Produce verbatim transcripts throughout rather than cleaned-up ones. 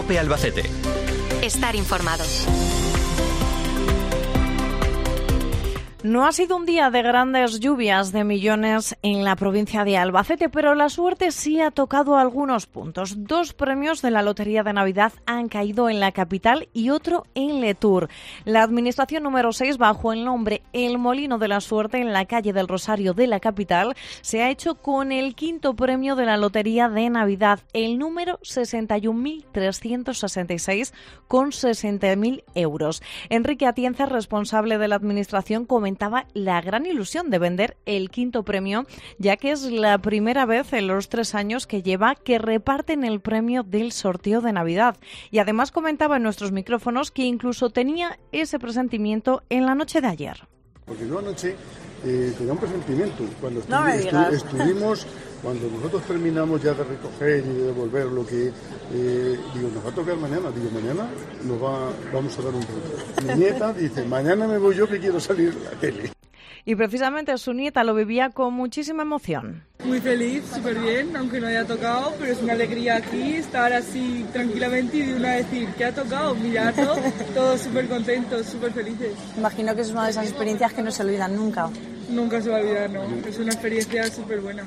COPE Albacete. Estar informado. No ha sido un día de grandes lluvias de millones en la provincia de Albacete, pero la suerte sí ha tocado algunos puntos. Dos premios de la Lotería de Navidad han caído en la capital y otro en Letur. La administración número seis, bajo el nombre El Molino de la Suerte, en la calle del Rosario de la capital, se ha hecho con el quinto premio de la Lotería de Navidad, el número sesenta y un mil trescientos sesenta y seis, con sesenta mil euros. Enrique Atienza, responsable de la administración, comentó la gran ilusión de vender el quinto premio, ya que es la primera vez en los tres años que lleva que reparten el premio del sorteo de Navidad. Y además comentaba en nuestros micrófonos que incluso tenía ese presentimiento en la noche de ayer. Porque yo anoche eh, tenía un presentimiento. Cuando estu- No me digas. estu- estuvimos, cuando nosotros terminamos ya de recoger y de devolver lo que, eh, digo, nos va a tocar mañana. Digo, mañana nos va, vamos a dar un reto. Mi nieta dice, mañana me voy yo que quiero salir en la tele. Y precisamente su nieta lo vivía con muchísima emoción. Muy feliz, súper bien, aunque no haya tocado, pero es una alegría aquí estar así tranquilamente y de una decir que ha tocado, mirarlo, todos súper contentos, súper felices. Imagino que es una de esas experiencias que no se olvidan nunca. Nunca se va a olvidar, no, es una experiencia súper buena.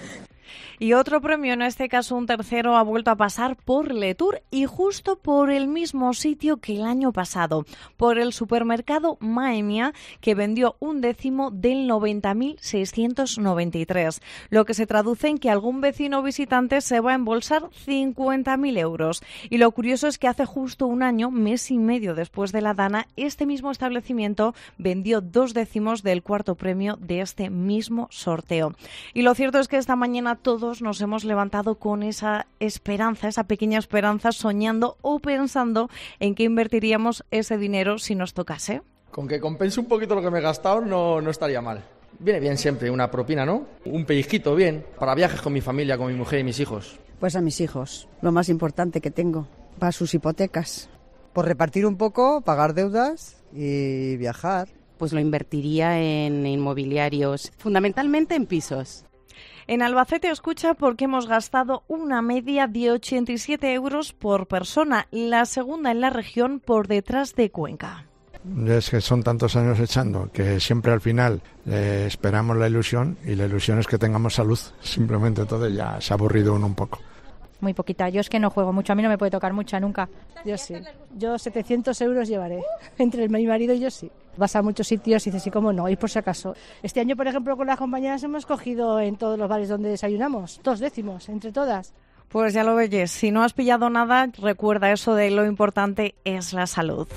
Y otro premio, en este caso un tercero, ha vuelto a pasar por Letur y justo por el mismo sitio que el año pasado, por el supermercado Maemia, que vendió un décimo del noventa mil seiscientos noventa y tres, lo que se traduce en que algún vecino visitante se va a embolsar cincuenta mil euros. Y lo curioso es que hace justo un año, mes y medio después de la Dana, este mismo establecimiento vendió dos décimos del cuarto premio de este mismo sorteo. Y lo cierto es que esta mañana todos nos hemos levantado con esa esperanza, esa pequeña esperanza, soñando o pensando en qué invertiríamos ese dinero si nos tocase. Con que compense un poquito lo que me he gastado no, no estaría mal. Viene bien siempre una propina, ¿no? Un pellizquito, bien, para viajes con mi familia, con mi mujer y mis hijos. Pues a mis hijos, lo más importante que tengo, para sus hipotecas. Por repartir un poco, pagar deudas y viajar. Pues lo invertiría en inmobiliarios, fundamentalmente en pisos. En Albacete escucha porque hemos gastado una media de ochenta y siete euros por persona, la segunda en la región por detrás de Cuenca. Es que son tantos años echando que siempre al final eh, esperamos la ilusión y la ilusión es que tengamos salud. Simplemente entonces ya se ha aburrido uno un poco. Muy poquita. Yo es que no juego mucho. A mí no me puede tocar mucha nunca. Yo sí. Yo setecientos euros llevaré. Entre mi marido y yo sí. Vas a muchos sitios y dices, ¿y cómo no? Y por si acaso. Este año, por ejemplo, con las compañeras hemos cogido en todos los bares donde desayunamos. Dos décimos, entre todas. Pues ya lo ves. Si no has pillado nada, recuerda eso de lo importante es la salud.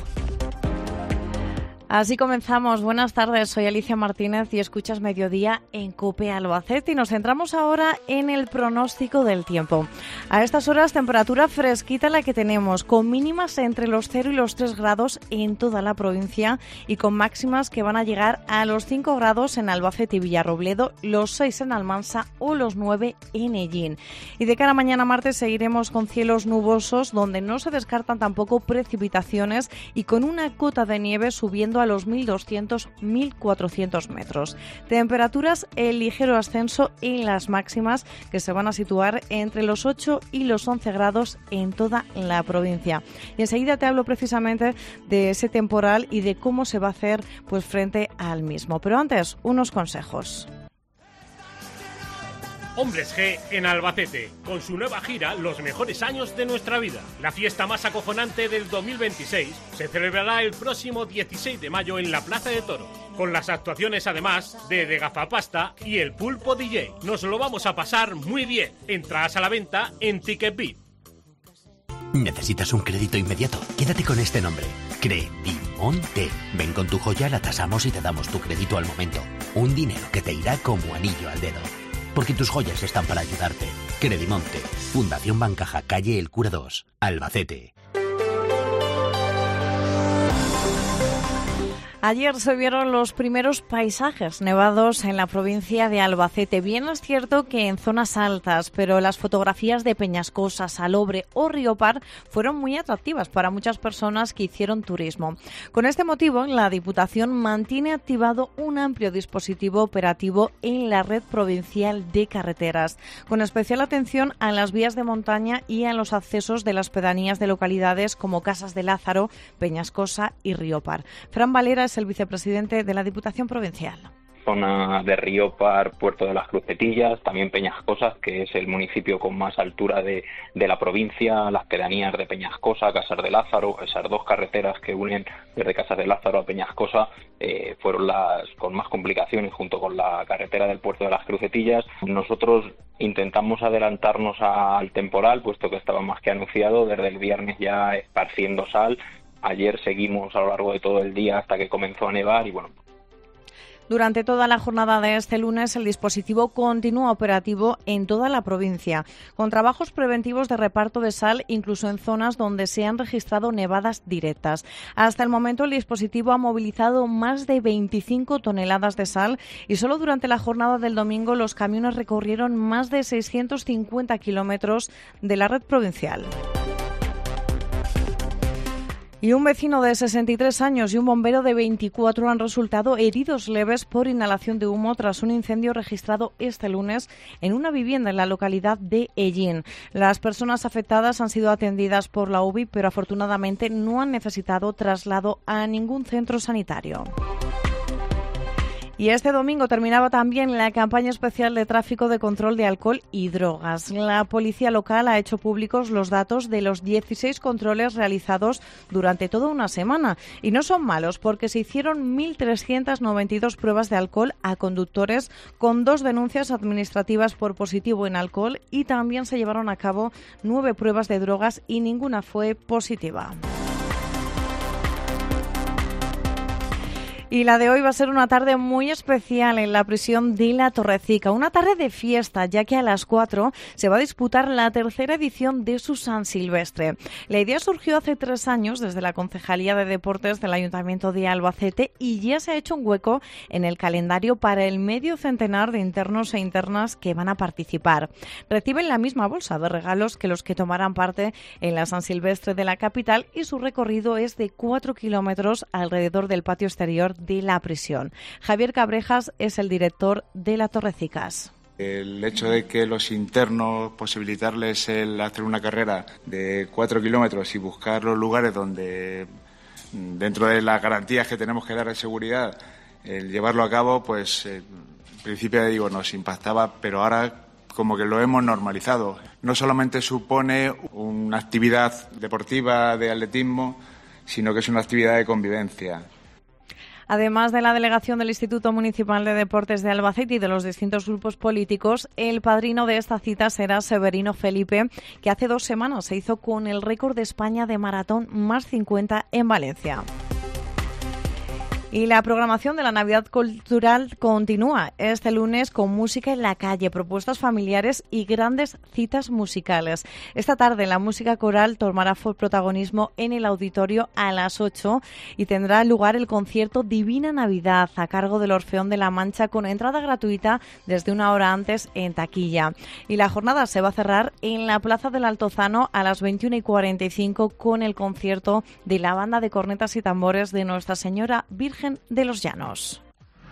Así comenzamos. Buenas tardes, soy Alicia Martínez y escuchas Mediodía en COPE Albacete y nos centramos ahora en el pronóstico del tiempo. A estas horas temperatura fresquita la que tenemos, con mínimas entre los cero y los tres grados en toda la provincia y con máximas que van a llegar a los cinco grados en Albacete y Villarrobledo, los seis en Almansa o los nueve en Ellín. Y de cara a mañana martes seguiremos con cielos nubosos donde no se descartan tampoco precipitaciones y con una cota de nieve subiendo a los mil doscientos a mil cuatrocientos metros. Temperaturas en ligero ascenso en las máximas que se van a situar entre los ocho y los once grados en toda la provincia. Y enseguida te hablo precisamente de ese temporal y de cómo se va a hacer pues frente al mismo. Pero antes, unos consejos. Hombres G en Albacete, con su nueva gira Los mejores años de nuestra vida. La fiesta más acojonante del dos mil veintiséis se celebrará el próximo dieciséis de mayo en la Plaza de Toros, con las actuaciones además de De Gafapasta y El Pulpo D J. Nos lo vamos a pasar muy bien. Entradas a la venta en TicketBit. ¿Necesitas un crédito inmediato? Quédate con este nombre. Credimonte. Ven con tu joya, la tasamos y te damos tu crédito al momento. Un dinero que te irá como anillo al dedo. Porque tus joyas están para ayudarte. Credimonte. Fundación Bancaja, calle El Cura dos, Albacete. Ayer se vieron los primeros paisajes nevados en la provincia de Albacete. Bien es cierto que en zonas altas, pero las fotografías de Peñascosa, Salobre o Riopar fueron muy atractivas para muchas personas que hicieron turismo. Con este motivo, la Diputación mantiene activado un amplio dispositivo operativo en la red provincial de carreteras, con especial atención a las vías de montaña y a los accesos de las pedanías de localidades como Casas de Lázaro, Peñascosa y Riopar. Fran Valera es el vicepresidente de la Diputación Provincial. Zona de Riopar, Puerto de las Crucetillas, también Peñascosa, que es el municipio con más altura de, de la provincia, las pedanías de Peñascosa, Casas de Lázaro, esas dos carreteras que unen desde Casas de Lázaro a Peñascosa eh, fueron las con más complicaciones junto con la carretera del Puerto de las Crucetillas. Nosotros intentamos adelantarnos al temporal, puesto que estaba más que anunciado, desde el viernes ya esparciendo sal. Ayer seguimos a lo largo de todo el día hasta que comenzó a nevar y bueno. Durante toda la jornada de este lunes, el dispositivo continúa operativo en toda la provincia, con trabajos preventivos de reparto de sal, incluso en zonas donde se han registrado nevadas directas. Hasta el momento, el dispositivo ha movilizado más de veinticinco toneladas de sal y solo durante la jornada del domingo los camiones recorrieron más de seiscientos cincuenta kilómetros de la red provincial. Y un vecino de sesenta y tres años y un bombero de veinticuatro han resultado heridos leves por inhalación de humo tras un incendio registrado este lunes en una vivienda en la localidad de Ellín. Las personas afectadas han sido atendidas por la U B I, pero afortunadamente no han necesitado traslado a ningún centro sanitario. Y este domingo terminaba también la campaña especial de tráfico de control de alcohol y drogas. La policía local ha hecho públicos los datos de los dieciséis controles realizados durante toda una semana. Y no son malos porque se hicieron mil trescientas noventa y dos pruebas de alcohol a conductores con dos denuncias administrativas por positivo en alcohol y también se llevaron a cabo nueve pruebas de drogas y ninguna fue positiva. Y la de hoy va a ser una tarde muy especial en la prisión de La Torrecica. Una tarde de fiesta, ya que a las cuatro se va a disputar la tercera edición de su San Silvestre. La idea surgió hace tres años desde la Concejalía de Deportes del Ayuntamiento de Albacete y ya se ha hecho un hueco en el calendario para el medio centenar de internos e internas que van a participar. Reciben la misma bolsa de regalos que los que tomarán parte en la San Silvestre de la capital y su recorrido es de cuatro kilómetros alrededor del patio exterior de la prisión. Javier Cabrejas es el director de La Torrecicas. El hecho de que los internos posibilitarles el hacer una carrera de cuatro kilómetros y buscar los lugares donde, dentro de las garantías que tenemos que dar de seguridad, el llevarlo a cabo, pues en principio digo nos impactaba, pero ahora como que lo hemos normalizado. No solamente supone una actividad deportiva de atletismo, sino que es una actividad de convivencia. Además de la delegación del Instituto Municipal de Deportes de Albacete y de los distintos grupos políticos, el padrino de esta cita será Severino Felipe, que hace dos semanas se hizo con el récord de España de maratón más cincuenta en Valencia. Y la programación de la Navidad Cultural continúa este lunes con música en la calle, propuestas familiares y grandes citas musicales. Esta tarde la música coral tomará protagonismo en el auditorio a las ocho y tendrá lugar el concierto Divina Navidad a cargo del Orfeón de la Mancha con entrada gratuita desde una hora antes en taquilla. Y la jornada se va a cerrar en la Plaza del Altozano a las veintiuna y cuarenta y cinco con el concierto de la banda de cornetas y tambores de Nuestra Señora Virgen de los Llanos.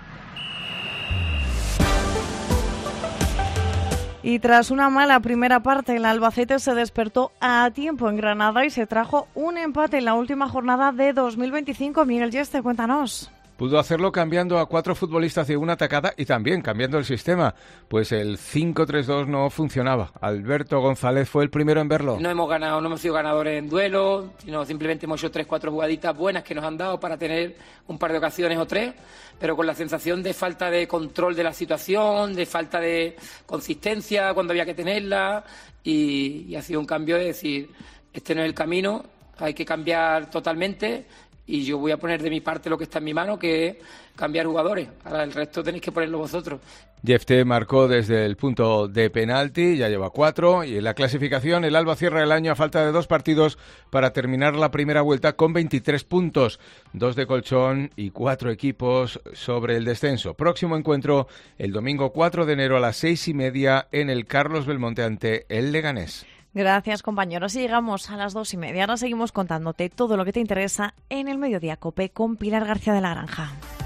Y tras una mala primera parte, el Albacete se despertó a tiempo en Granada y se trajo un empate en la última jornada de dos mil veinticinco. Miguel Yeste, cuéntanos. Pudo hacerlo cambiando a cuatro futbolistas de una atacada y también cambiando el sistema, pues el cinco tres dos no funcionaba. Alberto González fue el primero en verlo. No hemos ganado, no hemos sido ganadores en duelo, sino simplemente hemos hecho tres, cuatro jugaditas buenas que nos han dado para tener un par de ocasiones o tres, pero con la sensación de falta de control de la situación, de falta de consistencia cuando había que tenerla, y, y ha sido un cambio de decir, este no es el camino, hay que cambiar totalmente. Y yo voy a poner de mi parte lo que está en mi mano, que es cambiar jugadores. Ahora el resto tenéis que ponerlo vosotros. Jefté marcó desde el punto de penalti, ya lleva cuatro, y en la clasificación el Alba cierra el año a falta de dos partidos para terminar la primera vuelta con veintitrés puntos, dos de colchón y cuatro equipos sobre el descenso. Próximo encuentro el domingo cuatro de enero a las seis y media en el Carlos Belmonte ante el Leganés. Gracias, compañeros. Y llegamos a las dos y media. Ahora seguimos contándote todo lo que te interesa en el Mediodía COPE con Pilar García de la Granja.